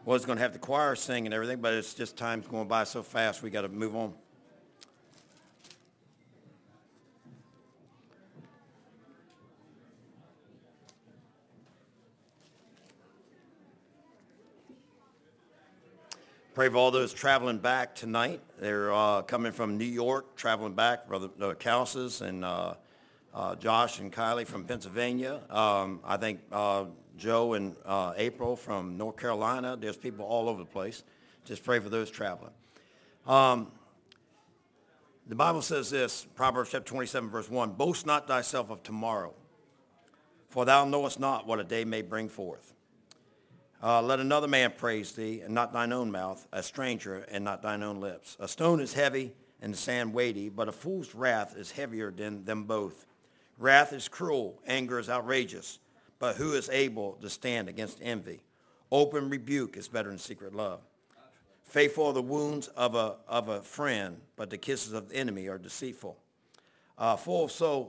Was going to have the choir sing and everything, but it's just time's going by so fast we got to move on. Pray for all those traveling back tonight. They're coming from New York, traveling back, Brother Calsis and Josh and Kylie from Pennsylvania. I think Joe and April from North Carolina. There's people all over the place. Just pray for those traveling. The Bible says this, Proverbs chapter 27, verse 1, boast not thyself of tomorrow, for thou knowest not what a day may bring forth. Let another man praise thee, and not thine own mouth, a stranger, and not thine own lips. A stone is heavy, and the sand weighty, but a fool's wrath is heavier than them both. Wrath is cruel, anger is outrageous, but who is able to stand against envy? Open rebuke is better than secret love. Faithful are the wounds of a friend, but the kisses of the enemy are deceitful. Full of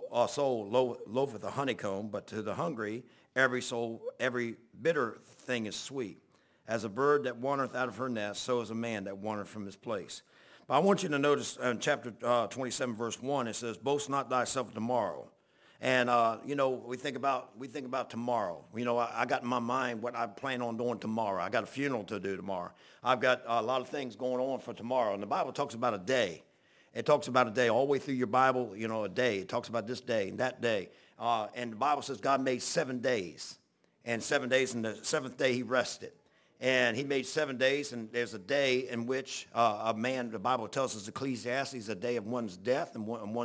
soul loatheth a honeycomb, but to the hungry every bitter thing is sweet. As a bird that wandereth out of her nest, so is a man that wandereth from his place. But I want you to notice in chapter 27, verse 1, it says, boast not thyself tomorrow. And, we think about tomorrow. I got in my mind what I plan on doing tomorrow. I got a funeral to do tomorrow. I've got a lot of things going on for tomorrow. And the Bible talks about a day. It talks about a day all the way through your Bible, a day. It talks about this day and that day. And the Bible says God made 7 days. And 7 days, and the seventh day he rested. And he made 7 days, and there's a day in which a man, the Bible tells us, Ecclesiastes, a day of one's death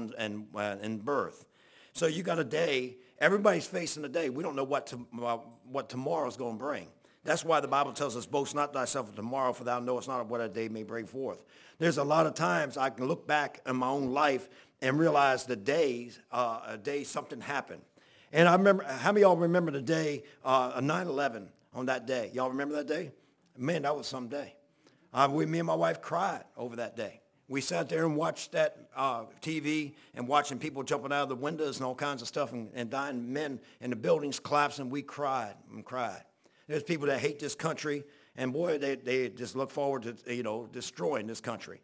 and birth. So you got a day. Everybody's facing a day. We don't know what tomorrow's going to bring. That's why the Bible tells us, boast not thyself of tomorrow, for thou knowest not what a day may bring forth. There's a lot of times I can look back in my own life and realize a day something happened. And I remember, how many of y'all remember the day, 9/11 on that day? Y'all remember that day? Man, that was some day. Me and my wife cried over that day. We sat there and watched that TV and watching people jumping out of the windows and all kinds of stuff and dying men in the buildings collapsing. We cried and cried. There's people that hate this country, and boy, they just look forward to, destroying this country.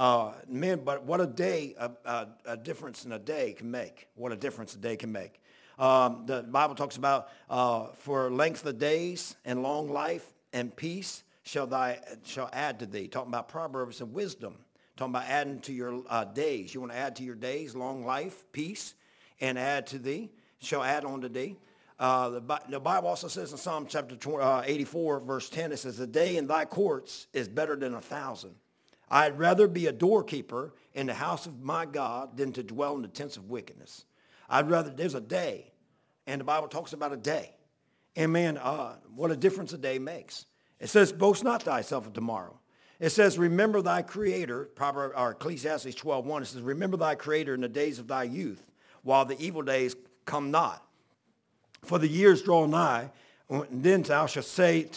But what a day, a difference in a day can make. What a difference a day can make. The Bible talks about for length of days and long life and peace shall add to thee. Talking about Proverbs and wisdom. Talking about adding to your days. You want to add to your days long life, peace, and add to thee. Shall add on to thee. The Bible also says in Psalm chapter 84, verse 10, it says, the day in thy courts is better than 1,000. I'd rather be a doorkeeper in the house of my God than to dwell in the tents of wickedness. There's a day, and the Bible talks about a day. And man, what a difference a day makes. It says, boast not thyself of tomorrow. It says, remember thy Creator, Ecclesiastes 12:1. It says, remember thy Creator in the days of thy youth, while the evil days come not. For the years draw nigh, then thou shalt say,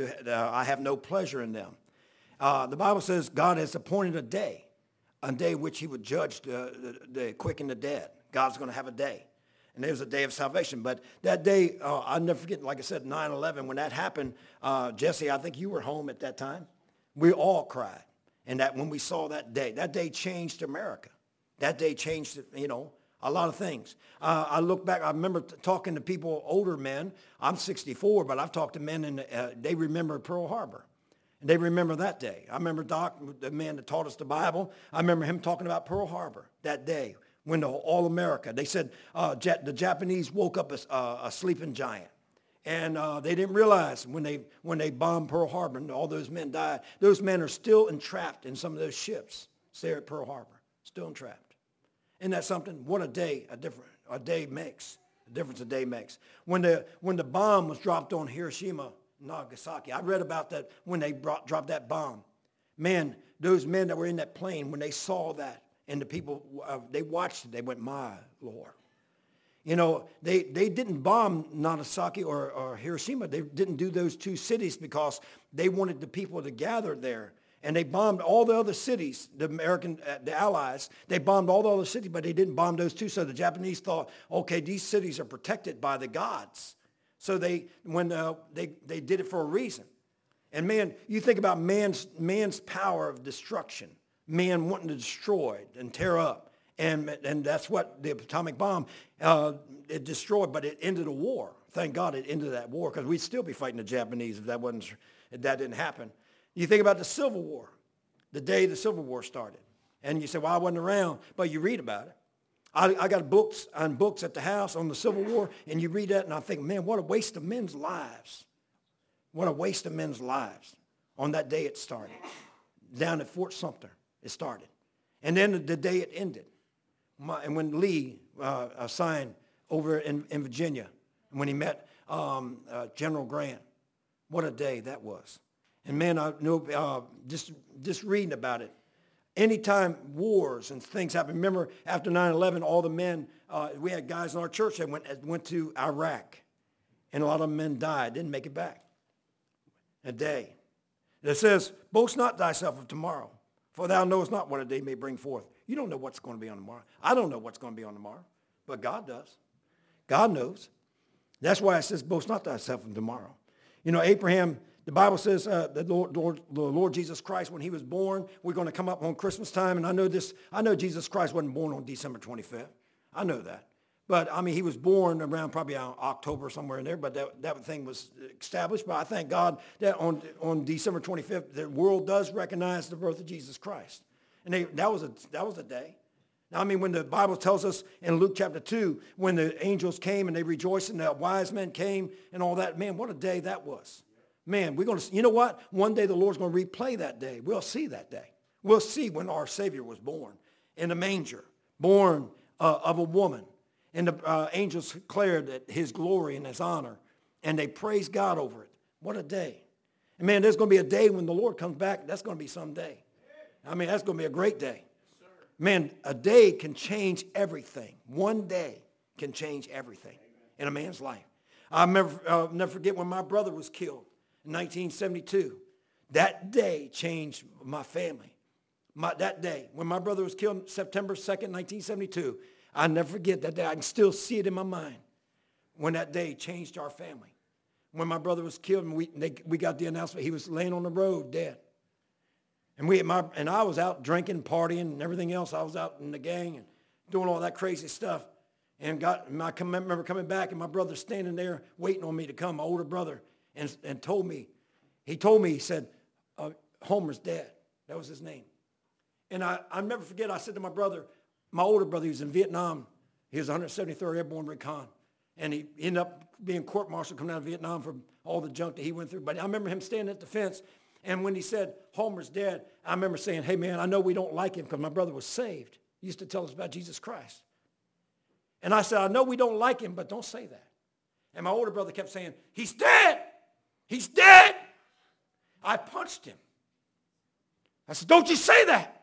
I have no pleasure in them. The Bible says God has appointed a day which he would judge the quick and the dead. God's going to have a day. And there's a day of salvation. But that day, I'll never forget, like I said, 9/11, when that happened, Jesse, I think you were home at that time. We all cried. And that when we saw that day changed America. That day changed, a lot of things. I look back, I remember talking to people, older men. I'm 64, but I've talked to men, and they remember Pearl Harbor. And they remember that day. I remember Doc, the man that taught us the Bible, I remember him talking about Pearl Harbor that day when all America, they said the Japanese woke up a sleeping giant. And they didn't realize when they bombed Pearl Harbor and all those men died. Those men are still entrapped in some of those ships there at Pearl Harbor, still entrapped. Isn't that something? What a day a day makes. The difference a day makes. When the bomb was dropped on Hiroshima, Nagasaki, I read about that when they dropped that bomb. Man, those men that were in that plane, when they saw that, and the people, they watched it, they went, my Lord. They didn't bomb Nagasaki or Hiroshima. They didn't do those two cities because they wanted the people to gather there. And they bombed all the other cities, the Allies. They bombed all the other cities, but they didn't bomb those two. So the Japanese thought, okay, these cities are protected by the gods. So they did it for a reason. And man, you think about man's power of destruction, man wanting to destroy and tear up. And that's what the atomic bomb, it destroyed, but it ended a war. Thank God it ended that war, because we'd still be fighting the Japanese if that didn't happen. You think about the Civil War, the day the Civil War started. And you say, well, I wasn't around, but you read about it. I got books at the house on the Civil War, and you read that, and I think, man, what a waste of men's lives. What a waste of men's lives. On that day it started. Down at Fort Sumter, it started. And then the day it ended. And when Lee signed over in Virginia, and when he met General Grant, what a day that was. And man, I know just reading about it, anytime wars and things happen, remember after 9/11, all the men, we had guys in our church that went to Iraq, and a lot of men died, didn't make it back. A day. It says, boast not thyself of tomorrow, for thou knowest not what a day may bring forth. You don't know what's going to be on tomorrow. I don't know what's going to be on tomorrow, but God does. God knows. That's why it says, boast not thyself of tomorrow. You know, Abraham, the Bible says the Lord Jesus Christ, when he was born, we're going to come up on Christmas time, and I know Jesus Christ wasn't born on December 25th. I know that. But, I mean, he was born around probably October somewhere in there, but that thing was established. But I thank God that on December 25th, the world does recognize the birth of Jesus Christ. And that was a day. Now, I mean, when the Bible tells us in Luke chapter 2, when the angels came and they rejoiced and the wise men came and all that, man, what a day that was. Man, you know what? One day the Lord's going to replay that day. We'll see that day. We'll see when our Savior was born in a manger, born of a woman. And the angels declared that his glory and his honor, and they praised God over it. What a day. And man, there's going to be a day when the Lord comes back. That's going to be some day. I mean, that's going to be a great day. Man, a day can change everything. One day can change everything in a man's life. I'll never forget when my brother was killed in 1972. That day changed my family. That day, when my brother was killed September 2nd, 1972, I'll never forget that day. I can still see it in my mind when that day changed our family. When my brother was killed and we got the announcement he was laying on the road dead. And I was out drinking, partying, and everything else. I was out in the gang and doing all that crazy stuff. And I remember coming back and my brother standing there waiting on me to come, my older brother, and told me, he said, Homer's dead. That was his name. And I'll never forget, I said to my brother, my older brother, he was in Vietnam. He was 173rd Airborne Recon. And he ended up being court-martialed coming out of Vietnam for all the junk that he went through. But I remember him standing at the fence, and when he said, Homer's dead, I remember saying, hey, man, I know we don't like him because my brother was saved. He used to tell us about Jesus Christ. And I said, I know we don't like him, but don't say that. And my older brother kept saying, he's dead. He's dead. I punched him. I said, don't you say that.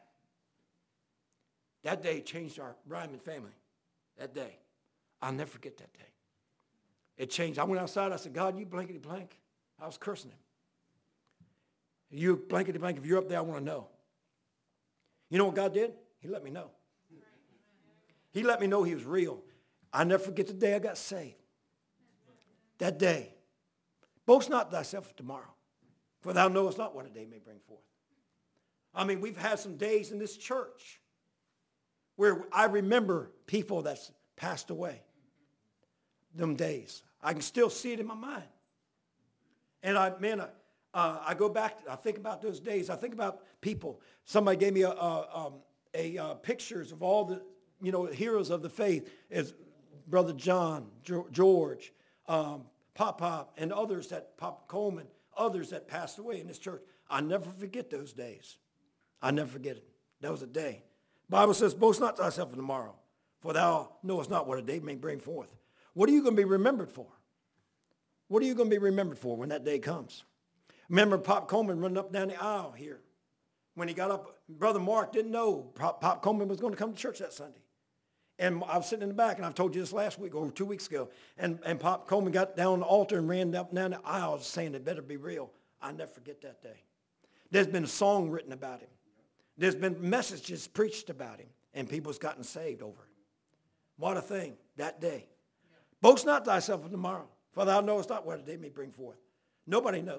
That day changed our Ryman family. That day. I'll never forget that day. It changed. I went outside. I said, God, you blankety blank. I was cursing him. You blankety blank. If you're up there, I want to know. You know what God did? He let me know. He let me know he was real. I'll never forget the day I got saved. That day. Boast not thyself of tomorrow, for thou knowest not what a day may bring forth. I mean, we've had some days in this church where I remember people that's passed away. Them days. I can still see it in my mind. And I go back, I think about those days. I think about people. Somebody gave me pictures of all the, heroes of the faith, as Brother John, George, Pop, and others Pop Coleman, others that passed away in this church. I never forget those days. I never forget it. That was a day. The Bible says, boast not thyself of tomorrow, for thou knowest not what a day may bring forth. What are you going to be remembered for? What are you going to be remembered for when that day comes? Remember Pop Coleman running up down the aisle here. When he got up, Brother Mark didn't know Pop Coleman was going to come to church that Sunday. And I was sitting in the back, and I've told you this last week or 2 weeks ago, and Pop Coleman got down on the altar and ran down the aisle saying it better be real. I'll never forget that day. There's been a song written about him. There's been messages preached about him, and people's gotten saved over it. What a thing, that day. Boast not thyself of tomorrow, for thou knowest not what a day may bring forth. Nobody knows.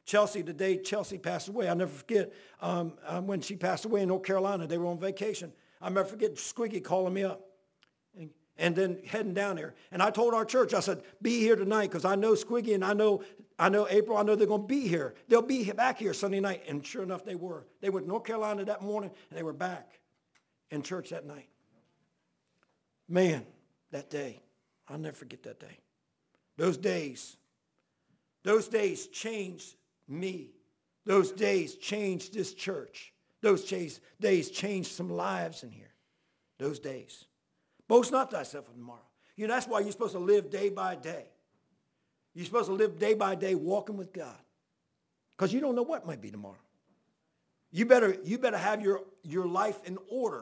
Chelsea, the day Chelsea passed away, I'll never forget when she passed away in North Carolina. They were on vacation. I'll never forget Squiggy calling me up and then heading down there. And I told our church, I said, be here tonight because I know Squiggy and I know April. I know they're going to be here. They'll be back here Sunday night. And sure enough, they were. They went to North Carolina that morning and they were back in church that night. Man, that day, I'll never forget that day. Those days changed me. Those days changed this church. Those days changed some lives in here. Those days. Boast not thyself of tomorrow. You know, that's why you're supposed to live day by day. You're supposed to live day by day walking with God. Because you don't know what might be tomorrow. You better have your life in order.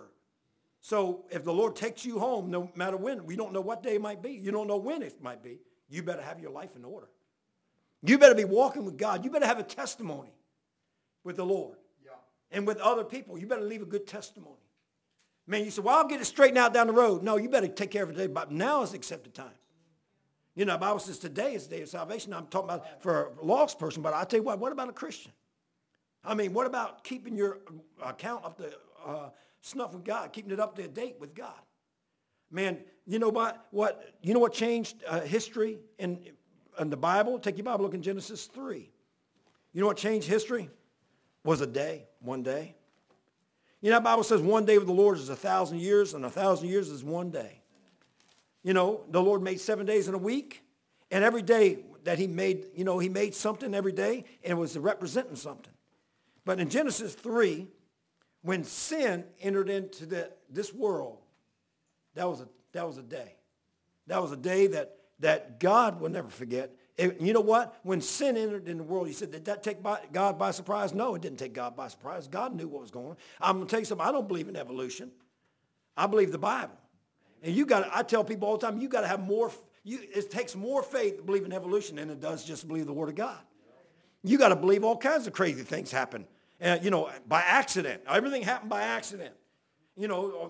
So if the Lord takes you home, no matter when, we don't know what day it might be. You don't know when it might be. You better have your life in order. You better be walking with God. You better have a testimony with the Lord. Yeah. And with other people. You better leave a good testimony. Man, you say, well, I'll get it straightened out down the road. No, you better take care of it today. But now is the accepted time. You know, the Bible says today is the day of salvation. I'm talking about for a lost person, but I'll tell you what about a Christian? I mean, what about keeping your account up to snuff with God, keeping it up to date with God? Man, you know what changed history in the Bible? Take your Bible, look in Genesis 3. You know what changed history? Was a day, one day. You know, the Bible says one day with the Lord is 1,000 years, and 1,000 years is one day. You know, the Lord made 7 days in a week, and every day that he made, you know, he made something every day, and it was representing something. But in Genesis 3, when sin entered into this world, that was a day. That was a day that God will never forget. You know what? When sin entered in the world, you said, did that take God by surprise? No, it didn't take God by surprise. God knew what was going on. I'm going to tell you something. I don't believe in evolution. I believe the Bible. And I tell people all the time, you got to have more. It takes more faith to believe in evolution than it does just to believe the Word of God. You got to believe all kinds of crazy things happen. You know, by accident. Everything happened by accident. You know,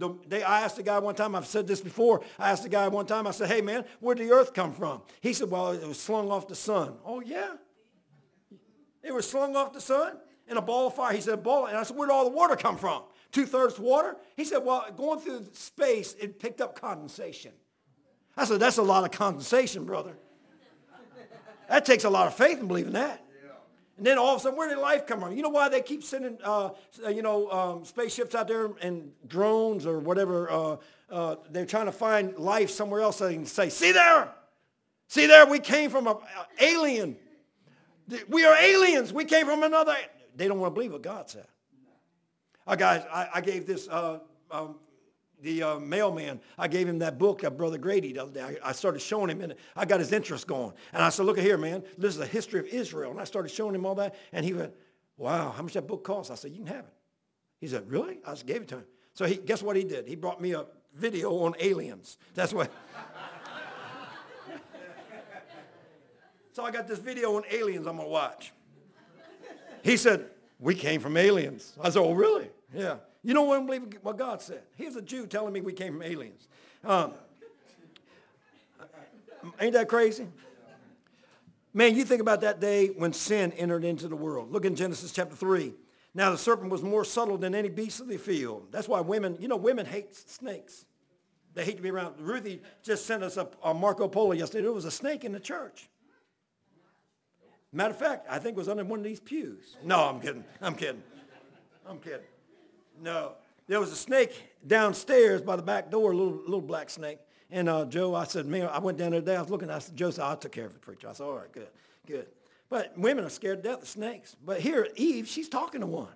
I asked the guy one time, I've said this before, I asked the guy one time, I said, hey man, where did the earth come from? He said, well, it was slung off the sun. Oh yeah? It was slung off the sun in a ball of fire. He said, ball. And I said, where did all the water come from? 2/3 water? He said, well, going through space, it picked up condensation. I said, that's a lot of condensation, brother. That takes a lot of faith in believing that. And then all of a sudden, where did life come from? You know why they keep sending, spaceships out there and drones or whatever? They're trying to find life somewhere else. So they can say, see there, we came from an alien. We are aliens. We came from another. They don't want to believe what God said. Guys, I gave this, the mailman, I gave him that book of Brother Grady the other day. I started showing him, and I got his interest going. And I said, look at here, man. This is a history of Israel. And I started showing him all that. And he went, wow, how much that book costs? I said, you can have it. He said, really? I just gave it to him. So guess what he did? He brought me a video on aliens. That's what. So I got this video on aliens I'm going to watch. He said, we came from aliens. I said, oh, really? Yeah. You don't want to believe what God said. Here's a Jew telling me we came from aliens. Ain't that crazy? Man, you think about that day when sin entered into the world. Look in Genesis chapter 3. Now the serpent was more subtle than any beast of the field. That's why women hate snakes. They hate to be around. Ruthie just sent us a Marco Polo yesterday. There was a snake in the church. Matter of fact, I think it was under one of these pews. No, I'm kidding. No, there was a snake downstairs by the back door, a little black snake. And Joe, I said, man, I went down there today. I was looking. I said, Joe said, I took care of the preacher. I said, all right, good. But women are scared to death of snakes. But here, Eve, she's talking to one.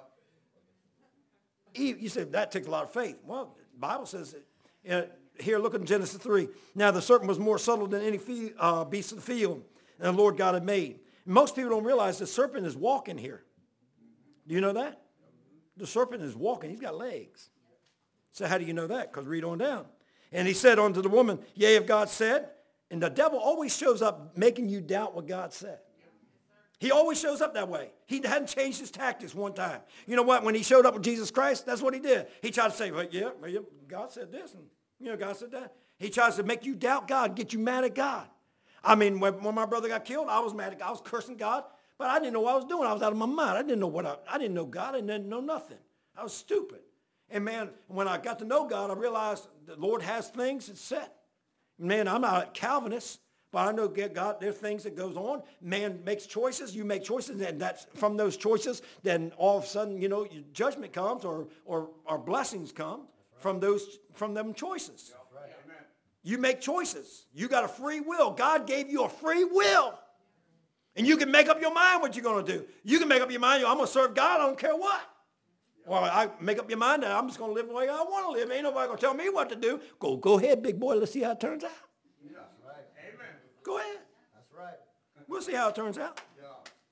Yeah. Eve, you said that takes a lot of faith. Well, the Bible says it. Here, look in Genesis 3. Now the serpent was more subtle than any beast of the field and the Lord God had made. Most people don't realize the serpent is walking here. Do you know that? The serpent is walking. He's got legs. So how do you know that? Because read on down. And he said unto the woman, yea, if God said. And the devil always shows up making you doubt what God said. He always shows up that way. He hadn't changed his tactics one time. You know what? When he showed up with Jesus Christ, that's what he did. He tried to say, well, yeah, God said this, and God said that. He tries to make you doubt God, get you mad at God. I mean, when my brother got killed, I was mad at God. I was cursing God. But I didn't know what I was doing. I was out of my mind. I didn't know God. I didn't know nothing. I was stupid. And man, when I got to know God, I realized the Lord has things that's set. Man, I'm not a Calvinist, but I know God, there's things that goes on. Man makes choices, you make choices, and that's from those choices, then all of a sudden, your judgment comes or blessings come from them choices. Right. You make choices. You got a free will. God gave you a free will. And you can make up your mind what you're going to do. You can make up your mind, I'm going to serve God, I don't care what. Or I make up your mind that I'm just going to live the way I want to live. Ain't nobody going to tell me what to do. Go ahead, big boy. Let's see how it turns out. Yeah, that's right. Amen. Go ahead. That's right. We'll see how it turns out. Yeah.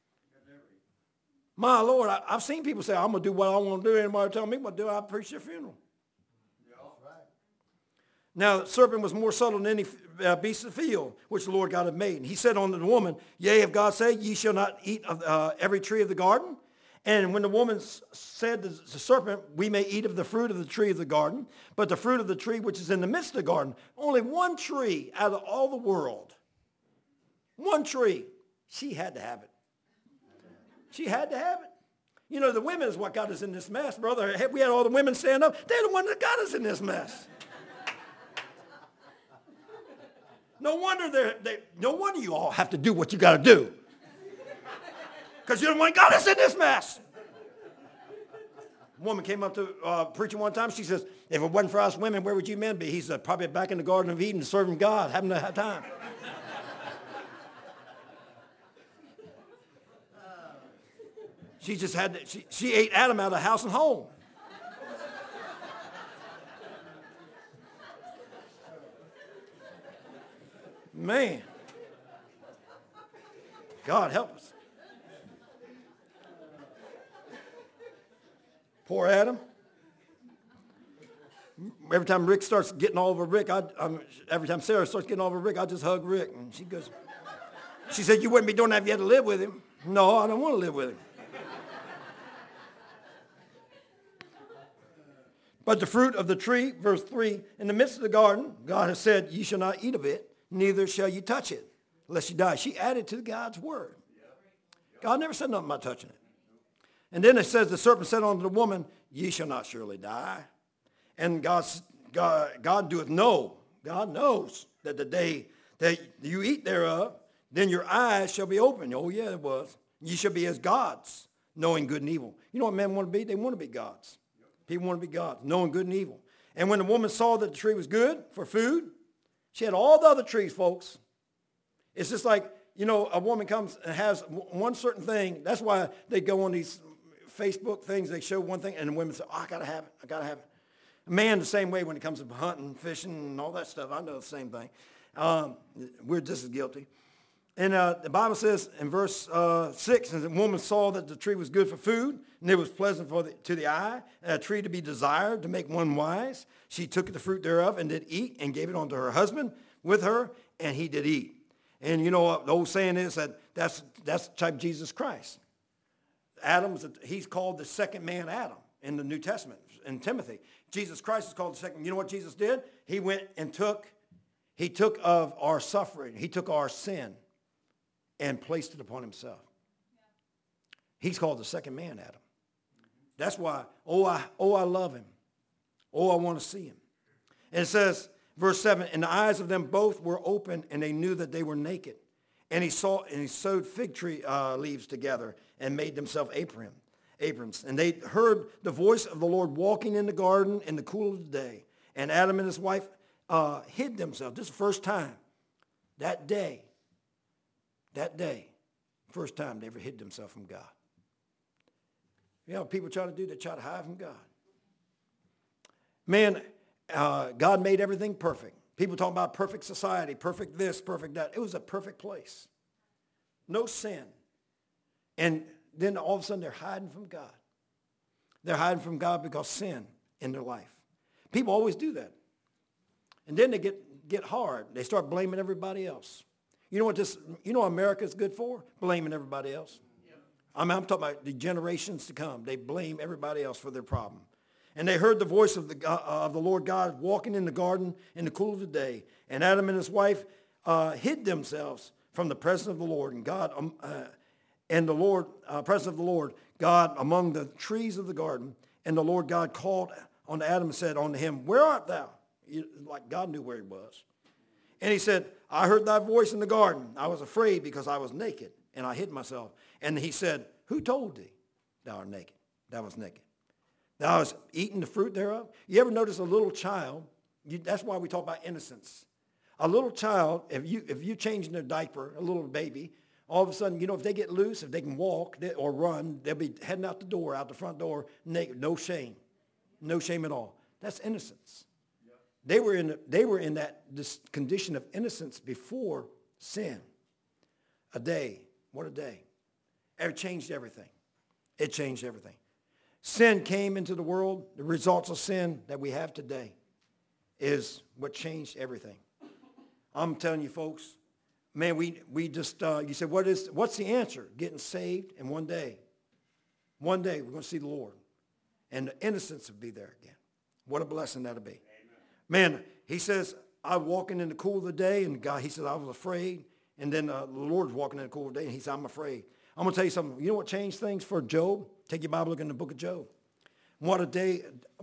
My Lord, I've seen people say, I'm going to do what I want to do. Anybody tell me what to do, I preach their funeral. Yeah, that's right. Now, the serpent was more subtle than any beast of the field, which the Lord God had made. And he said unto the woman, yea, if God say, ye shall not eat of every tree of the garden. And when the woman said to the serpent, we may eat of the fruit of the tree of the garden, but the fruit of the tree which is in the midst of the garden, only one tree out of all the world, one tree, she had to have it. She had to have it. The women is what got us in this mess, brother. We had all the women stand up. They're the ones that got us in this mess. No wonder you all have to do what you got to do. Because you're the one that got us in this mess. A woman came up to preaching one time. She says, if it wasn't for us women, where would you men be? He's probably back in the Garden of Eden serving God, having a time. She just she ate Adam out of house and home. Man. God help us. Poor Adam. Every time Rick starts getting all over Rick, every time Sarah starts getting all over Rick, I just hug Rick. And she said, you wouldn't be doing that if you had to live with him. No, I don't want to live with him. But the fruit of the tree, verse 3, in the midst of the garden, God has said, ye shall not eat of it, neither shall you touch it, lest you die. She added to God's word. God never said nothing about touching it. And then it says, the serpent said unto the woman, ye shall not surely die. And God doeth know, God knows that the day that you eat thereof, then your eyes shall be opened. Oh, yeah, it was. Ye shall be as gods, knowing good and evil. You know what men want to be? They want to be gods. People want to be gods, knowing good and evil. And when the woman saw that the tree was good for food, she had all the other trees, folks. It's just like, a woman comes and has one certain thing. That's why they go on these Facebook things. They show one thing, and the women say, I got to have it. I got to have it. A man the same way when it comes to hunting, fishing, and all that stuff. I know the same thing. We're just as guilty. And the Bible says in verse 6, and the woman saw that the tree was good for food, and it was pleasant to the eye, and a tree to be desired to make one wise. She took the fruit thereof and did eat, and gave it unto her husband with her, and he did eat. And you know what the old saying is that's the type of Jesus Christ. He's called the second man Adam in the New Testament, in Timothy. Jesus Christ is called the second. You know what Jesus did? He went and took of our suffering. He took our sin and placed it upon himself. He's called the second man Adam. That's why, I love him. Oh, I want to see him. And it says, verse 7, and the eyes of them both were open, and they knew that they were naked. And he sewed fig tree leaves together and made themselves aprons. And they heard the voice of the Lord walking in the garden in the cool of the day. And Adam and his wife hid themselves. This is the first time. That day, first time they ever hid themselves from God. You know what people try to do? They try to hide from God. Man, God made everything perfect. People talk about perfect society, perfect this, perfect that. It was a perfect place. No sin. And then all of a sudden they're hiding from God. They're hiding from God because sin in their life. People always do that. And then they get hard. They start blaming everybody else. You know what America's good for? Blaming everybody else. I'm talking about the generations to come. They blame everybody else for their problem. And they heard the voice of the Lord God walking in the garden in the cool of the day. And Adam and his wife hid themselves from the presence of the Lord. And God and the Lord, presence of the Lord God among the trees of the garden. And the Lord God called on Adam and said unto him, where art thou? Like God knew where he was. And he said, I heard thy voice in the garden. I was afraid because I was naked, and I hid myself. And he said, who told thee thou art naked? Thou was naked. Thou hast eaten the fruit thereof. You ever notice a little child? That's why we talk about innocence. A little child, if you change their diaper, a little baby, all of a sudden, if they get loose, if they can walk or run, they'll be heading out the door, out the front door, naked, no shame. No shame at all. That's innocence. They were in this condition of innocence before sin. A day. What a day. It changed everything. It changed everything. Sin came into the world. The results of sin that we have today is what changed everything. I'm telling you, folks, man, we just, you said, what's the answer? Getting saved, and one day we're going to see the Lord. And the innocence will be there again. What a blessing that'll be. Amen. Man, he says, I was walking in the cool of the day, and God, he says, I was afraid. And then the Lord's walking in the cool of the day, and he said, I'm afraid. I'm going to tell you something. You know what changed things for Job? Take your Bible, look in the book of Job. What a day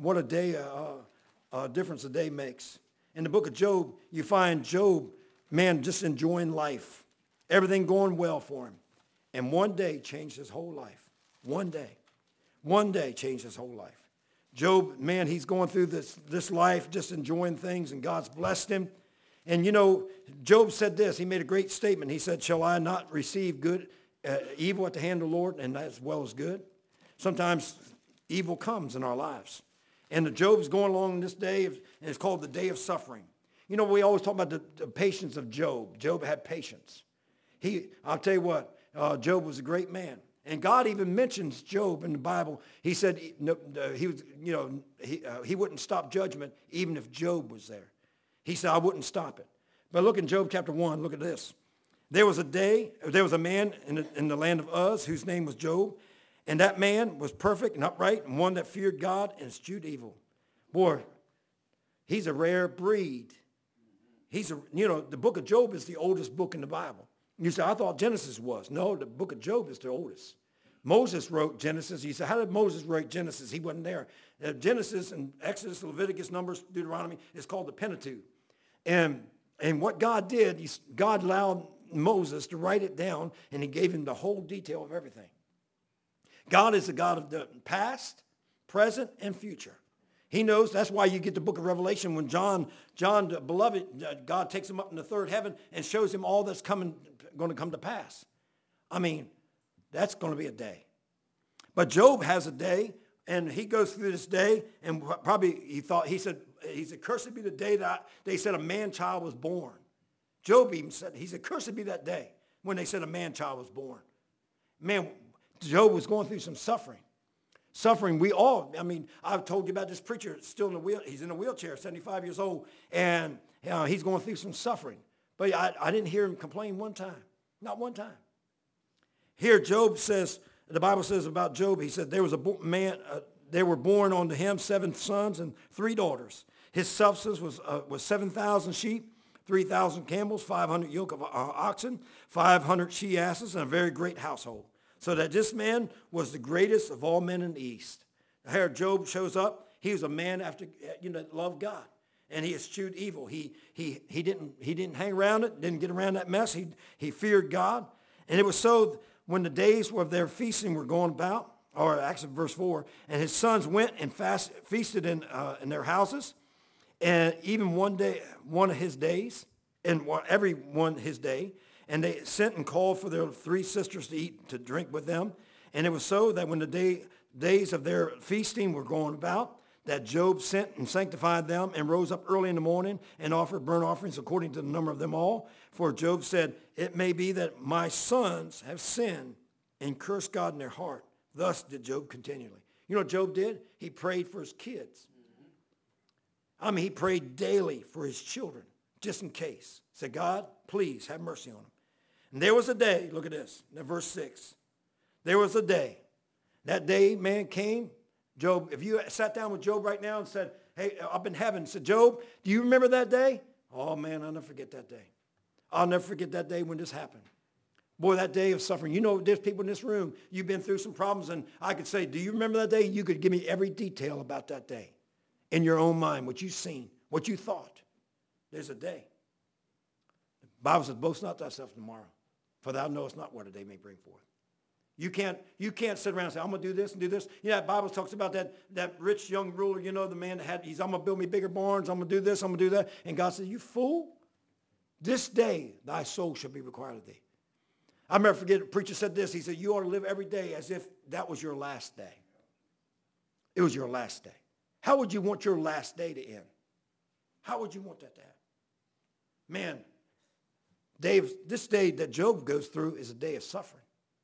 difference a day makes. In the book of Job, you find Job, man, just enjoying life. Everything going well for him. And one day changed his whole life. One day changed his whole life. Job, man, he's going through this life, just enjoying things, and God's blessed him. And Job said this. He made a great statement. He said, shall I not receive evil at the hand of the Lord, and as well as good? Sometimes evil comes in our lives. And Job's going along this day, and it's called the day of suffering. We always talk about the patience of Job. Job had patience. I'll tell you what, Job was a great man. And God even mentions Job in the Bible. He said he wouldn't stop judgment even if Job was there. He said, I wouldn't stop it. But look in Job chapter 1, look at this. There was a man in the land of Uz whose name was Job. And that man was perfect and upright and one that feared God and eschewed evil. Boy, he's a rare breed. The book of Job is the oldest book in the Bible. You say, I thought Genesis was. No, the book of Job is the oldest. Moses wrote Genesis. You say, how did Moses write Genesis? He wasn't there. Genesis and Exodus, Leviticus, Numbers, Deuteronomy is called the Pentateuch. And what God did, God allowed Moses to write it down, and he gave him the whole detail of everything. God is the God of the past, present, and future. He knows. That's why you get the book of Revelation when John, the beloved, God takes him up in the third heaven and shows him all that's going to come to pass. I mean, that's going to be a day. But Job has a day, and he goes through this day, and probably he said, cursed be the day that they said a man-child was born. Job even said, he said, cursed be that day when they said a man-child was born. Man, Job was going through some suffering. Suffering, I've told you about this preacher still he's in a wheelchair, 75 years old, and he's going through some suffering. But I didn't hear him complain one time, not one time. Here Job says, the Bible says about Job, he said there was a man, there were born unto him 7 sons and 3 daughters. His substance was 7,000 sheep, 3,000 camels, 500 yoke of oxen, 500 she-asses, and a very great household. So that this man was the greatest of all men in the East. Here Job shows up. He was a man that loved God, and he eschewed evil. He didn't hang around it, didn't get around that mess. He feared God, and it was so when the days of their feasting were going about, or actually verse 4, and his sons went and feasted in their houses, and even one of his days, and every one his day. And they sent and called for their 3 sisters to eat, to drink with them. And it was so that when the days of their feasting were going about, that Job sent and sanctified them and rose up early in the morning and offered burnt offerings according to the number of them all. For Job said, it may be that my sons have sinned and cursed God in their heart. Thus did Job continually. You know what Job did? He prayed for his kids. He prayed daily for his children, just in case. Said, God, please have mercy on them. And there was a day, look at this, verse 6. There was a day. That day, man came. Job, if you sat down with Job right now and said, hey, up in heaven, said, Job, do you remember that day? Oh, man, I'll never forget that day. I'll never forget that day when this happened. Boy, that day of suffering. You know, there's people in this room, you've been through some problems, and I could say, do you remember that day? You could give me every detail about that day in your own mind, what you've seen, what you thought. There's a day. The Bible says, boast not thyself tomorrow, for thou knowest not what a day may bring forth. You can't sit around and say, I'm going to do this and do this. You know, the Bible talks about that rich young ruler, you know, the man that I'm going to build me bigger barns, I'm going to do this, I'm going to do that. And God said, you fool, this day thy soul shall be required of thee. I remember, a preacher said this. He said, you ought to live every day as if that was your last day. It was your last day. How would you want your last day to end? How would you want that to happen? Man, this day that Job goes through is a day of suffering.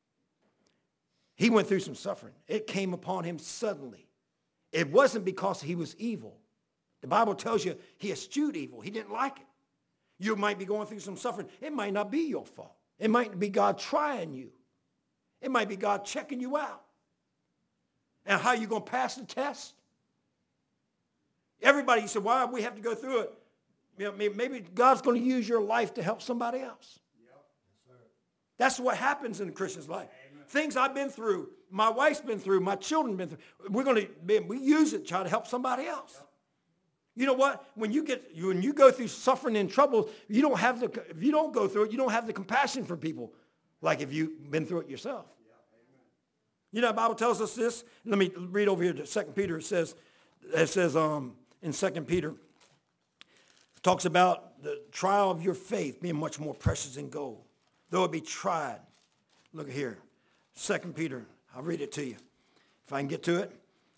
He went through some suffering. It came upon him suddenly. It wasn't because he was evil. The Bible tells you he eschewed evil. He didn't like it. You might be going through some suffering. It might not be your fault. It might be God trying you. It might be God checking you out. And how are you going to pass the test? Everybody said, why do we have to go through it? You know, maybe God's going to use your life to help somebody else. Yep. Yes, sir. That's what happens in a Christian's life. Amen. Things I've been through, my wife's been through, my children been through. We use it to try to help somebody else. Yep. You know what? When you go through suffering and trouble, if you don't go through it, you don't have the compassion for people like if you've been through it yourself. Yeah, amen. You know, the Bible tells us this. Let me read over here to 2 Peter. It says in 2 Peter, it talks about the trial of your faith being much more precious than gold, though it be tried. Look here, 2 Peter. I'll read it to you if I can get to it.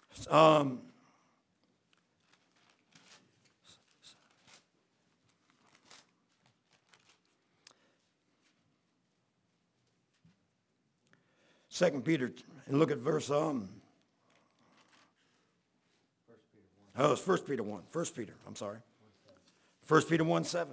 2 Peter, and look at verse, it's 1 Peter 1. 1 Peter, I'm sorry. 1 Peter 1:7.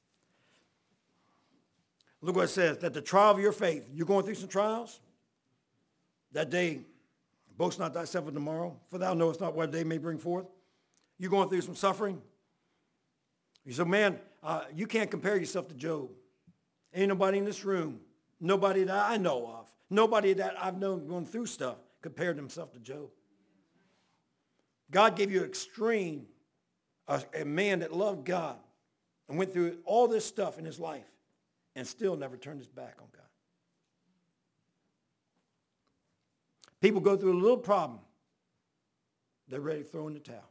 Look what it says, that the trial of your faith, you're going through some trials. That day, boast not thyself of tomorrow, for thou knowest not what day may bring forth. You're going through some suffering. You say, man, you can't compare yourself to Job. Ain't nobody in this room, nobody that I know of, nobody that I've known going through stuff compared himself to Job. God gave you a man that loved God and went through all this stuff in his life and still never turned his back on God. People go through a little problem, they're ready to throw in the towel.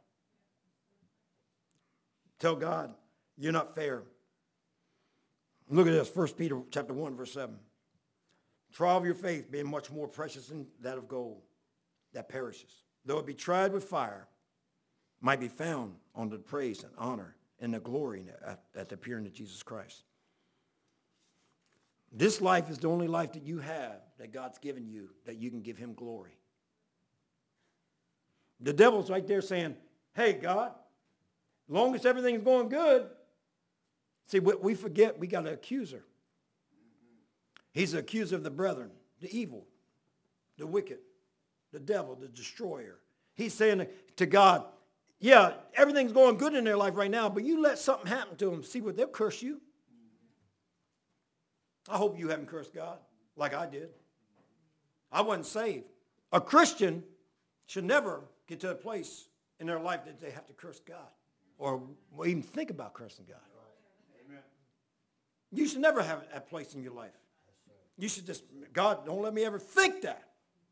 Tell God, you're not fair. Look at this, 1 Peter chapter 1, verse 7. Trial of your faith being much more precious than that of gold that perishes, though it be tried with fire, might be found unto the praise and honor and the glory at the appearing of Jesus Christ. This life is the only life that you have that God's given you that you can give him glory. The devil's right there saying, hey, God, as long as everything's going good. See, we forget we got an accuser. He's the accuser of the brethren, the evil, the wicked, the devil, the destroyer. He's saying to God, yeah, everything's going good in their life right now, but you let something happen to them. See what they'll curse you. I hope you haven't cursed God like I did. I wasn't saved. A Christian should never get to a place in their life that they have to curse God or even think about cursing God. Amen. You should never have that place in your life. You should just, God, don't let me ever think that.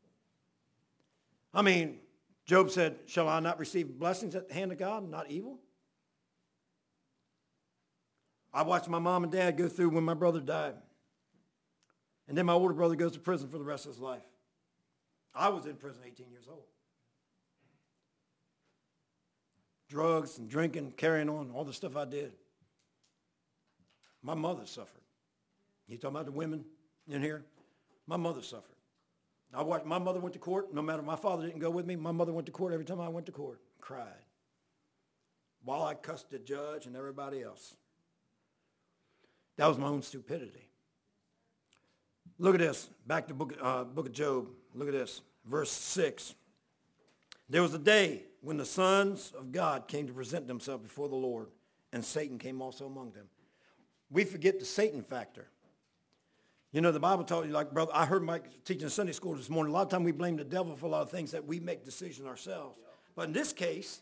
I mean, Job said, shall I not receive blessings at the hand of God, not evil? I watched my mom and dad go through when my brother died. And then my older brother goes to prison for the rest of his life. I was in prison 18 years old. Drugs and drinking, carrying on, all the stuff I did. My mother suffered. You talking about the women in here? My mother suffered. My mother went to court. No matter, my father didn't go with me. My mother went to court every time I went to court. Cried. While I cussed the judge and everybody else. That was my own stupidity. Look at this. Back to book of Job. Look at this. Verse 6. There was a day when the sons of God came to present themselves before the Lord, and Satan came also among them. We forget the Satan factor. You know, the Bible taught you, like, brother, I heard Mike teaching Sunday school this morning, a lot of times we blame the devil for a lot of things that we make decisions ourselves. But in this case,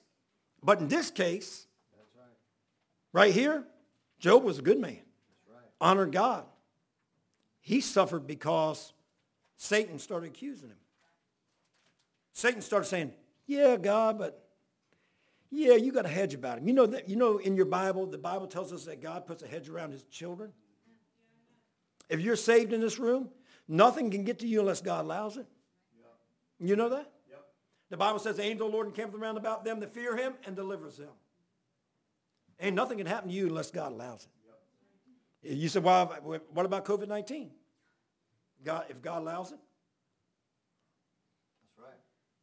right here, Job was a good man. Honored God. He suffered because Satan started accusing him. Satan started saying, yeah, God, but yeah, you got a hedge about him. You know that, in your Bible, the Bible tells us that God puts a hedge around his children. If you're saved in this room, nothing can get to you unless God allows it. Yep. You know that? Yep. The Bible says the angel of the Lord encampeth round about them that fear him and delivers them. Ain't nothing can happen to you unless God allows it. Yep. You said, well, what about COVID-19? If God allows it? That's right.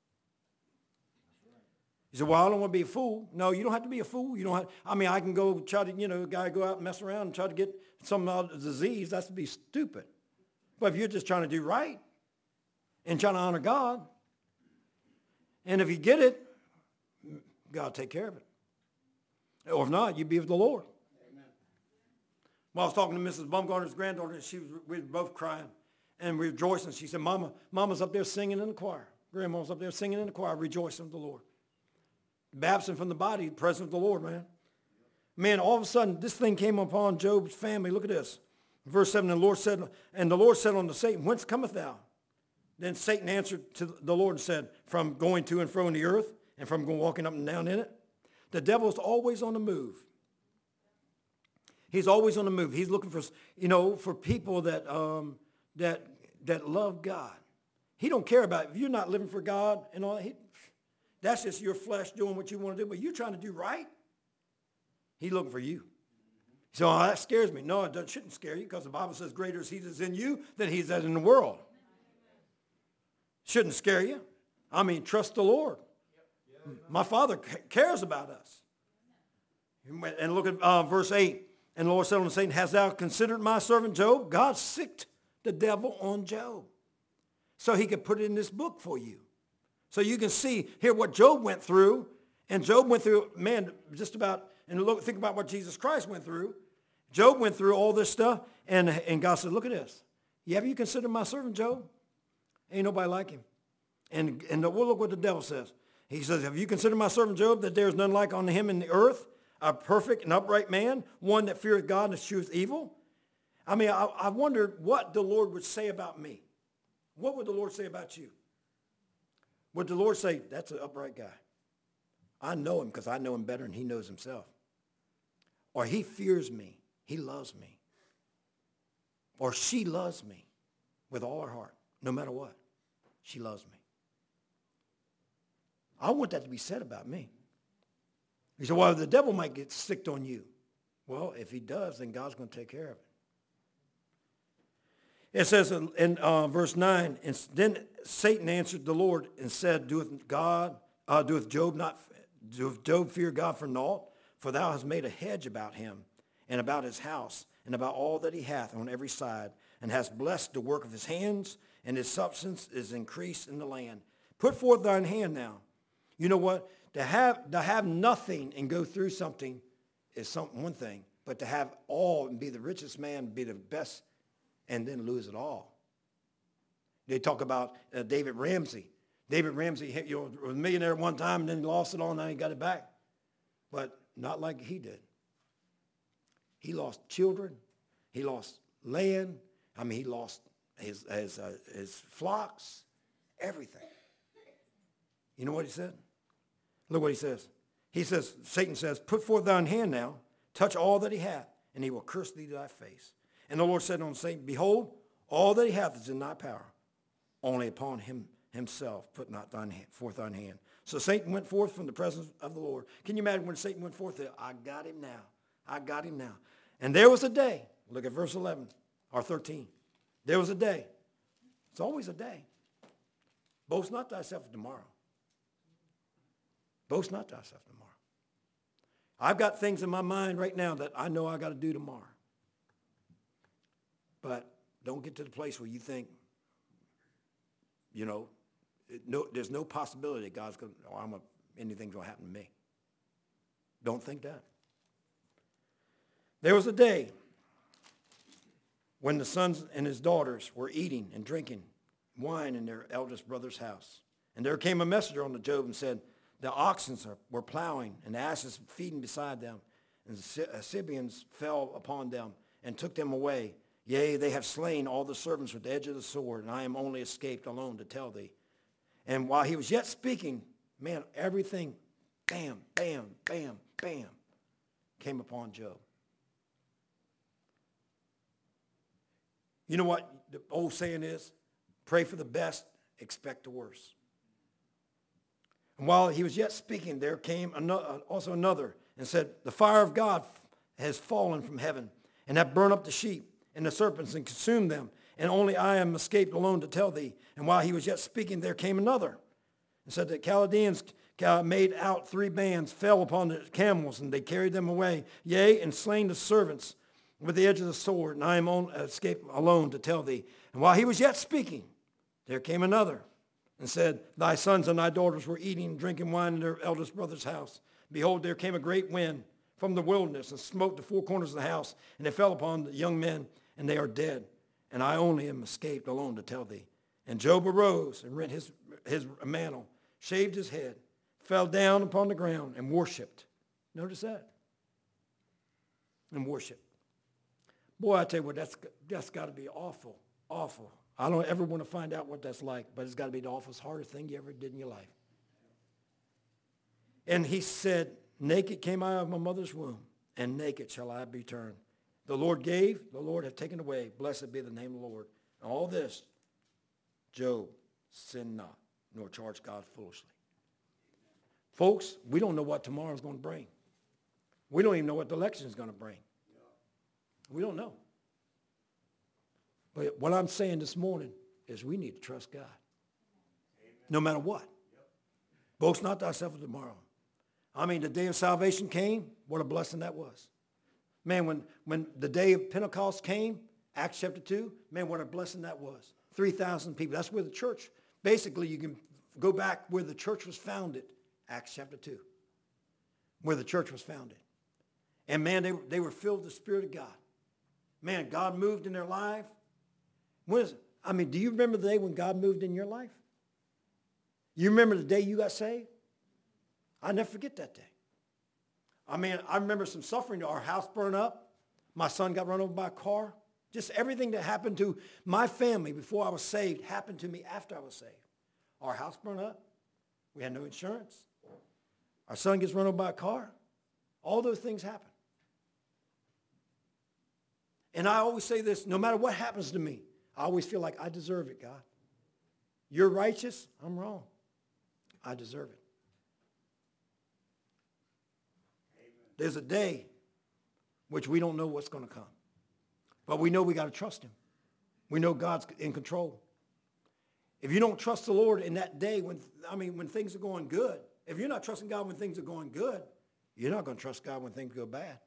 You said, well, I don't want to be a fool. No, you don't have to be a fool. You don't have, I can go try to, a guy go out and mess around and try to get some disease. That's to be stupid. But if you're just trying to do right and trying to honor God, and if you get it, God will take care of it. Or if not, you be with the Lord. Amen. Well, I was talking to Mrs. Baumgartner's granddaughter, and we were both crying and rejoicing. She said, Mama's up there singing in the choir. Grandma's up there singing in the choir, rejoicing with the Lord. Absent from the body, present with the Lord, man. Man, all of a sudden, this thing came upon Job's family. Look at this. Verse 7, and the Lord said unto Satan, whence cometh thou? Then Satan answered to the Lord and said, from going to and fro in the earth, and from walking up and down in it. The devil is always on the move. He's always on the move. He's looking for, for people that love God. He don't care about, if you're not living for God and all that, that's just your flesh doing what you want to do. But you're trying to do right. He's looking for you. So that scares me. No, it shouldn't scare you because the Bible says greater is he that's in you than he that's in the world. Shouldn't scare you. Trust the Lord. My Father cares about us. And look at verse 8. And the Lord said unto Satan, hast thou considered my servant Job? God sicked the devil on Job so he could put it in this book for you. So you can hear what Job went through. And Job went through, man, just about, and think about what Jesus Christ went through. Job went through all this stuff, and God said, look at this. Have you considered my servant Job? Ain't nobody like him. And we'll look what the devil says. He says, have you considered my servant Job, that there is none like unto him in the earth, a perfect and upright man, one that feareth God and escheweth evil? I wondered what the Lord would say about me. What would the Lord say about you? Would the Lord say, that's an upright guy? I know him because I know him better than he knows himself. Or he fears me. He loves me. Or she loves me with all her heart, no matter what. She loves me. I want that to be said about me. He said, well, the devil might get sick on you. Well, if he does, then God's going to take care of it. It says in verse 9, and then Satan answered the Lord and said, doeth Job fear God for naught? For thou hast made a hedge about him and about his house and about all that he hath on every side, and hast blessed the work of his hands, and his substance is increased in the land. Put forth thine hand now. You know what? To have nothing and go through something is one thing, but to have all and be the richest man, be the best, and then lose it all. They talk about David Ramsey. David Ramsey was a millionaire at one time, and then he lost it all, and now he got it back. But not like he did. He lost children. He lost land. He lost his flocks, everything. You know what he said? Look what he says. He says, Satan says, put forth thine hand now, touch all that he hath, and he will curse thee to thy face. And the Lord said unto Satan, behold, all that he hath is in thy power. Only upon himself put not forth thine hand. So Satan went forth from the presence of the Lord. Can you imagine when Satan went forth there? I got him now. I got him now. And there was a day. Look at verse 11 or 13. There was a day. It's always a day. Boast not thyself of tomorrow. Boast not thyself tomorrow. I've got things in my mind right now that I know I got to do tomorrow. But don't get to the place where you think, there's no possibility God's going to, or anything's going to happen to me. Don't think that. There was a day when the sons and his daughters were eating and drinking wine in their eldest brother's house. And there came a messenger unto Job and said, the oxen were plowing and the asses feeding beside them. And the Sabeans fell upon them and took them away. Yea, they have slain all the servants with the edge of the sword, and I am only escaped alone to tell thee. And while he was yet speaking, man, everything, bam, bam, bam, bam, came upon Job. You know what the old saying is? Pray for the best, expect the worst. And while he was yet speaking, there came also another and said, the fire of God has fallen from heaven and hath burned up the sheep and the serpents and consumed them. And only I am escaped alone to tell thee. And while he was yet speaking, there came another and said that Chaldeans made out 3 bands, fell upon the camels, and they carried them away. Yea, and slain the servants with the edge of the sword, and I am escaped alone to tell thee. And while he was yet speaking, there came another and said, thy sons and thy daughters were eating and drinking wine in their eldest brother's house. Behold, there came a great wind from the wilderness and smote the 4 corners of the house, and it fell upon the young men, and they are dead. And I only am escaped alone to tell thee. And Job arose and rent his mantle, shaved his head, fell down upon the ground, and worshipped. Notice that. And worshipped. Boy, I tell you what, that's got to be awful, awful. I don't ever want to find out what that's like, but it's got to be the awfulest, hardest thing you ever did in your life. And he said, naked came I out of my mother's womb, and naked shall I be returned. The Lord gave, the Lord hath taken away. Blessed be the name of the Lord. And all this, Job sinned not, nor charged God foolishly. Folks, we don't know what tomorrow's going to bring. We don't even know what the election is going to bring. We don't know. But what I'm saying this morning is we need to trust God. No matter what. Boast not thyself of tomorrow. I mean, the day of salvation came, what a blessing that was. Man, when the day of Pentecost came, Acts chapter 2, man, what a blessing that was. 3,000 people. That's where the church, basically you can go back where the church was founded, Acts chapter 2, where the church was founded. And man, they were filled with the Spirit of God. Man, God moved in their life. Do you remember the day when God moved in your life? You remember the day you got saved? I never forget that day. I remember some suffering. Our house burned up. My son got run over by a car. Just everything that happened to my family before I was saved happened to me after I was saved. Our house burned up. We had no insurance. Our son gets run over by a car. All those things happen. And I always say this, no matter what happens to me, I always feel like I deserve it, God. You're righteous. I'm wrong. I deserve it. There's a day which we don't know what's going to come. But we know we got to trust him. We know God's in control. If you don't trust the Lord in that day when things are going good, if you're not trusting God when things are going good, you're not going to trust God when things go bad.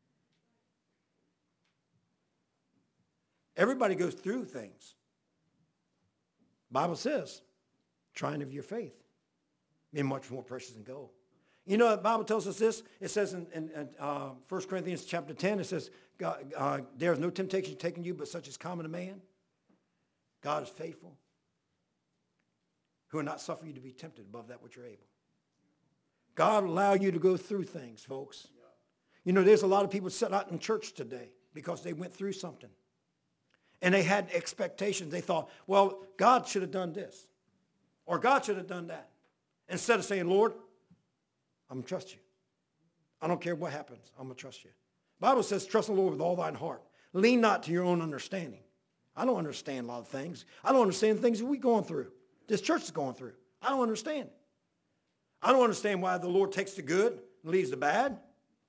Everybody goes through things. Bible says, trying of your faith, being much more precious than gold. You know, the Bible tells us this. It says in 1 Corinthians chapter 10, it says, there is no temptation taken you but such as common to man. God is faithful, who will not suffer you to be tempted above that which you're able. God will allow you to go through things, folks. You know, there's a lot of people sitting out in church today because they went through something. And they had expectations. They thought, well, God should have done this. Or God should have done that. Instead of saying, Lord, I'm going to trust you. I don't care what happens. I'm going to trust you. The Bible says, trust the Lord with all thine heart. Lean not to your own understanding. I don't understand a lot of things. I don't understand the things that we're going through. This church is going through. I don't understand. I don't understand why the Lord takes the good and leaves the bad.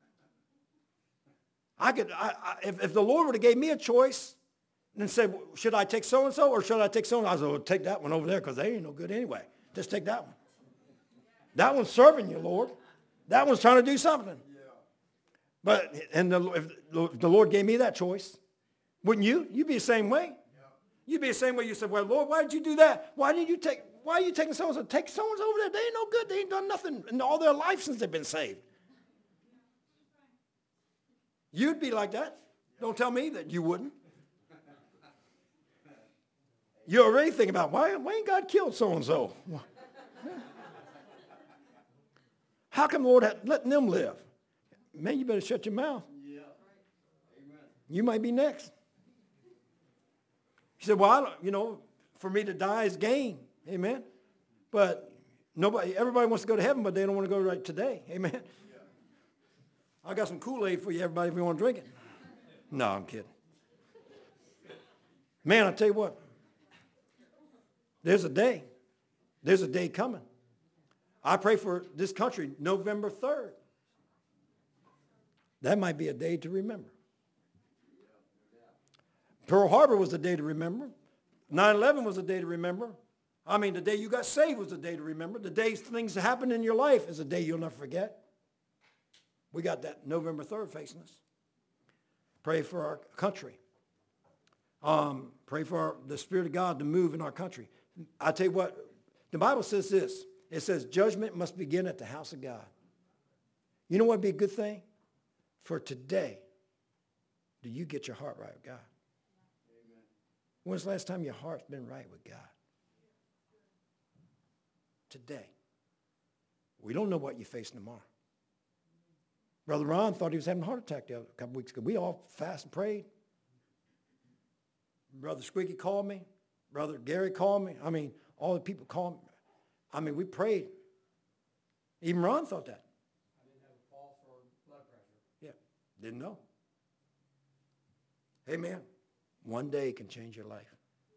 If the Lord would have gave me a choice and said, should I take so-and-so or should I take so-and-so? I said, well, take that one over there because they ain't no good anyway. Just take that one. That one's serving you, Lord. That one's trying to do something. But if the Lord gave me that choice, wouldn't you? You'd be the same way. You'd be the same way. You said, well, Lord, why did you do that? Why are you taking so-and-so? Take so-and-so over there. They ain't no good. They ain't done nothing in all their life since they've been saved. You'd be like that. Don't tell me that you wouldn't. You're already thinking about, why ain't God killed so-and-so? How come the Lord letting them live? Man, you better shut your mouth. Yeah. Amen. You might be next. He said, well, I don't, for me to die is gain. Amen. But everybody wants to go to heaven, but they don't want to go right today. Amen. Yeah. I got some Kool-Aid for you, everybody, if you want to drink it. No, I'm kidding. Man, I tell you what. There's a day. There's a day coming. I pray for this country November 3rd. That might be a day to remember. Pearl Harbor was a day to remember. 9/11 was a day to remember. I mean, the day you got saved was a day to remember. The day things that happened in your life is a day you'll never forget. We got that November 3rd facing us. Pray for our country. Pray for the Spirit of God to move in our country. I tell you what, the Bible says this. It says judgment must begin at the house of God. You know what would be a good thing? For today, do you get your heart right with God? Amen. When's the last time your heart's been right with God? Today. We don't know what you face tomorrow. Brother Ron thought he was having a heart attack a couple weeks ago. We all fasted and prayed. Brother Squeaky called me. Brother Gary called me. I mean, all the people called me. I mean, we prayed. Even Ron thought that. I didn't have a pulse or blood pressure. Yeah, didn't know. Amen. One day can change your life.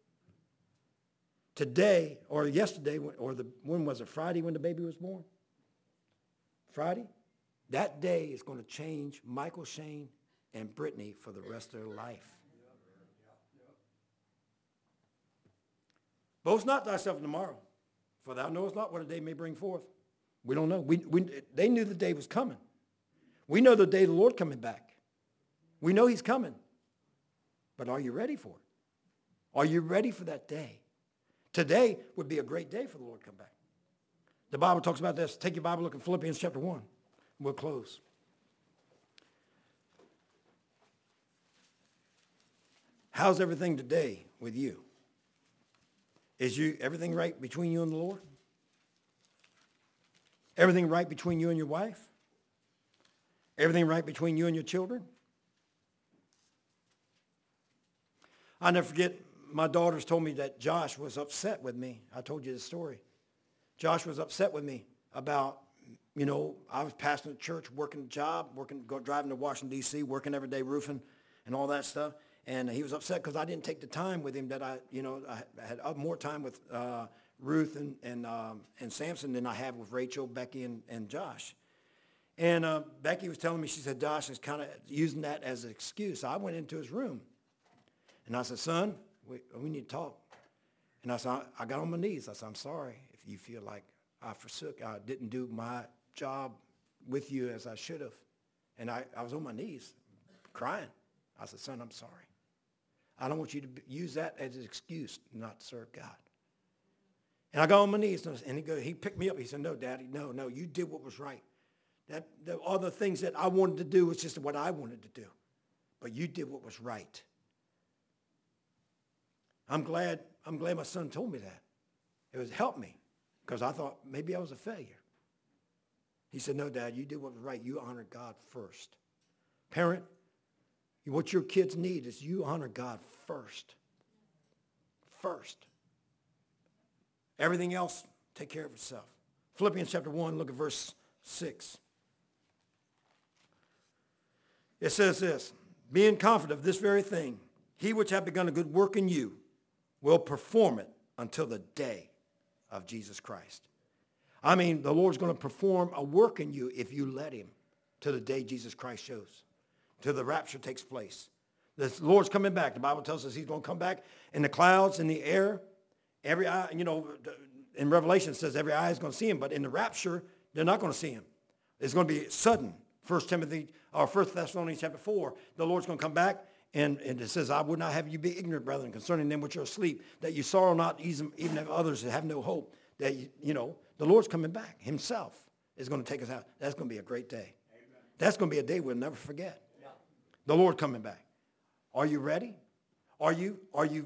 Today, or yesterday, when was it? Friday when the baby was born? Friday? That day is going to change Michael, Shane, and Brittany for the rest of their life. Boast not thyself tomorrow, for thou knowest not what a day may bring forth. We don't know. They knew the day was coming. We know the day of the Lord coming back. We know he's coming. But are you ready for it? Are you ready for that day? Today would be a great day for the Lord to come back. The Bible talks about this. Take your Bible, look at Philippians chapter 1. We'll close. How's everything today with you? Is everything right between you and the Lord? Everything right between you and your wife? Everything right between you and your children? I'll never forget, my daughters told me that Josh was upset with me. I told you the story. Josh was upset with me about, I was pastoring a church, working a job, driving to Washington, D.C., working every day roofing and all that stuff. And he was upset because I didn't take the time with him that I had more time with Ruth and Samson than I had with Rachel, Becky, and Josh. And Becky was telling me, she said, Josh is kind of using that as an excuse. I went into his room. And I said, son, we need to talk. And I said, I got on my knees. I said, I'm sorry if you feel like I didn't do my job with you as I should have. And I was on my knees crying. I said, son, I'm sorry. I don't want you to use that as an excuse not to serve God. And I got on my knees, and he picked me up. He said, no, Daddy, no, you did what was right. The other things that I wanted to do was just what I wanted to do. But you did what was right. I'm glad my son told me that. It helped me because I thought maybe I was a failure. He said, no, Dad, you did what was right. You honored God first. Parent, what your kids need is you honor God first. First. Everything else, take care of itself. Philippians chapter 1, look at verse 6. It says this, being confident of this very thing, he which hath begun a good work in you will perform it until the day of Jesus Christ. I mean, the Lord's going to perform a work in you if you let him till the day Jesus Christ shows, till the rapture takes place. The Lord's coming back. The Bible tells us he's going to come back in the clouds, in the air. Every eye, in Revelation it says every eye is going to see him, but in the rapture, they're not going to see him. It's going to be sudden. 1 Thessalonians chapter 4, the Lord's going to come back, and it says, I would not have you be ignorant, brethren, concerning them which are asleep, that you sorrow not, even if others that have no hope, that, the Lord's coming back himself is going to take us out. That's going to be a great day. Amen. That's going to be a day we'll never forget. Yeah. The Lord coming back. Are you ready? Are you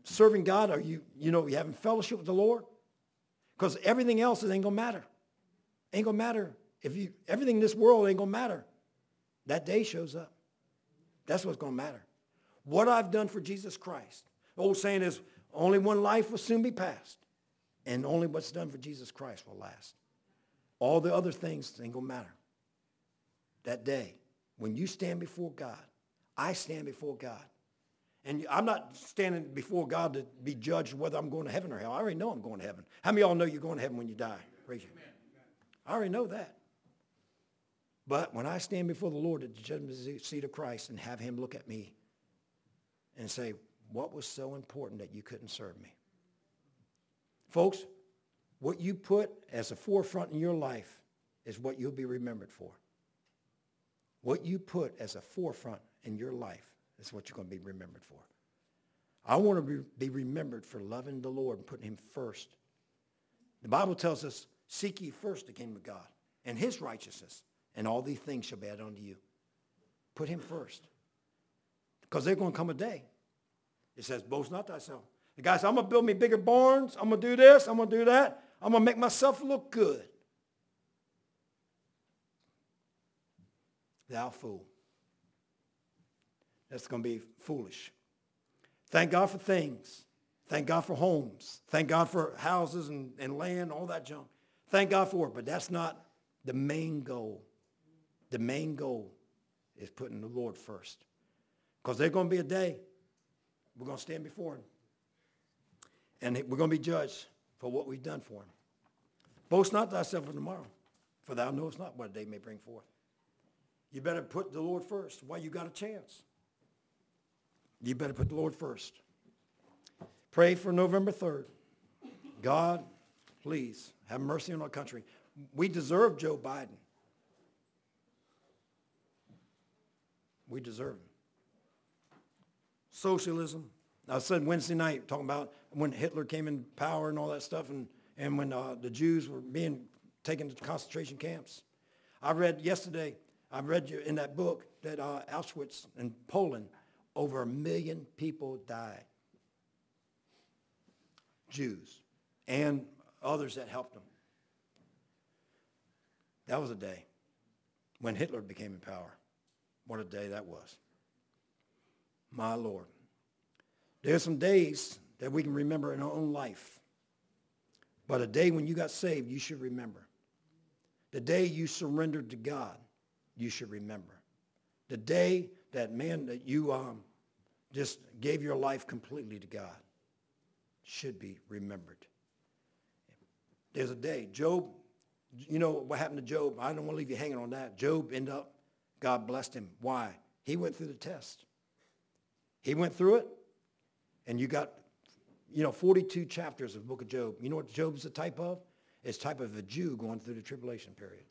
serving God? Are you having fellowship with the Lord? Because everything else ain't going to matter. Ain't going to matter. Everything in this world ain't going to matter. That day shows up. That's what's going to matter. What I've done for Jesus Christ. The old saying is, only one life will soon be passed. And only what's done for Jesus Christ will last. All the other things ain't going to matter. That day, when you stand before God, I stand before God. And I'm not standing before God to be judged whether I'm going to heaven or hell. I already know I'm going to heaven. How many of y'all know you're going to heaven when you die? Raise your hand. I already know that. But when I stand before the Lord at the judgment seat of Christ and have him look at me and say, what was so important that you couldn't serve me? Folks, what you put as a forefront in your life is what you'll be remembered for. What you put as a forefront in your life is what you're going to be remembered for. I want to be remembered for loving the Lord and putting him first. The Bible tells us, seek ye first the kingdom of God and his righteousness, and all these things shall be added unto you. Put him first. Because there's going to come a day. It says, boast not thyself. The guy says, I'm going to build me bigger barns. I'm going to do this. I'm going to do that. I'm going to make myself look good. Thou fool. That's going to be foolish. Thank God for things. Thank God for homes. Thank God for houses and land, all that junk. Thank God for it, but that's not the main goal. The main goal is putting the Lord first. Because there's going to be a day we're going to stand before him. And we're going to be judged for what we've done for him. Boast not thyself for tomorrow, for thou knowest not what a day may bring forth. You better put the Lord first while you got a chance. You better put the Lord first. Pray for November 3rd. God, please have mercy on our country. We deserve Joe Biden. We deserve him. Socialism. I said Wednesday night, talking about when Hitler came in power and all that stuff, and when the Jews were being taken to concentration camps. I read in that book that Auschwitz in Poland, over 1 million people died. Jews and others that helped them. That was a day when Hitler became in power. What a day that was. My Lord. There's some days that we can remember in our own life. But a day when you got saved, you should remember. The day you surrendered to God, you should remember. The day that you just gave your life completely to God should be remembered. There's a day. Job, you know what happened to Job? I don't want to leave you hanging on that. Job ended up, God blessed him. Why? He went through the test. He went through it, and you got, 42 chapters of the book of Job. You know what Job's a type of? It's a type of a Jew going through the tribulation period.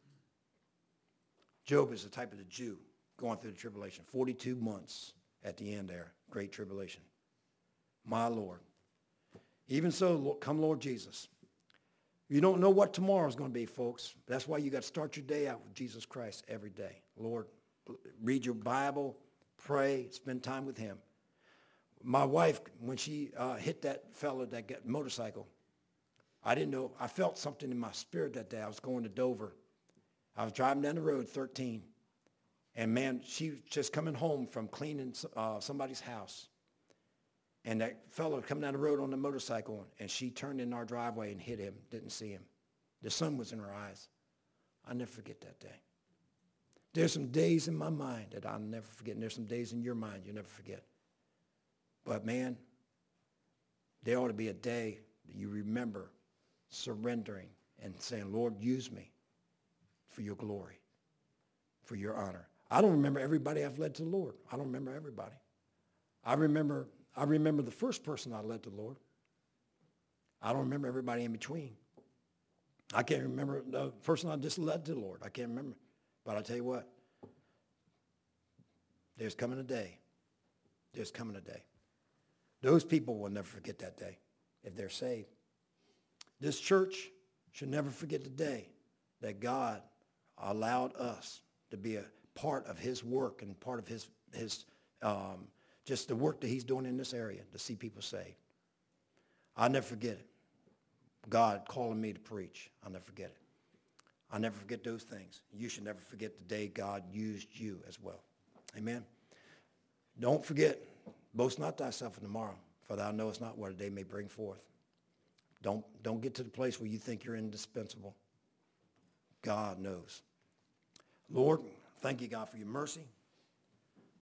Job is the type of the Jew going through the tribulation. 42 months at the end there, great tribulation. My Lord. Even so, come Lord Jesus. You don't know what tomorrow's going to be, folks. That's why you got to start your day out with Jesus Christ every day. Lord, read your Bible, pray, spend time with him. My wife, when she hit that fellow that got motorcycle, I didn't know. I felt something in my spirit that day. I was going to Dover. I was driving down the road, 13. And man, she was just coming home from cleaning somebody's house. And that fellow coming down the road on the motorcycle, and she turned in our driveway and hit him, didn't see him. The sun was in her eyes. I'll never forget that day. There's some days in my mind that I'll never forget, and there's some days in your mind you'll never forget. But man, there ought to be a day that you remember surrendering and saying, Lord, use me for your glory, for your honor. I don't remember everybody I've led to the Lord. I don't remember everybody. I remember the first person I led to the Lord. I don't remember everybody in between. I can't remember the person I just led to the Lord. I can't remember. But I tell you what, there's coming a day. There's coming a day. Those people will never forget that day if they're saved. This church should never forget the day that God allowed us to be a part of his work and part of his just the work that he's doing in this area to see people saved. I'll never forget it. God calling me to preach. I'll never forget it. I'll never forget those things. You should never forget the day God used you as well. Amen. Don't forget, boast not thyself in tomorrow, for thou knowest not what a day may bring forth. Don't get to the place where you think you're indispensable. God knows. Lord, thank you, God, for your mercy.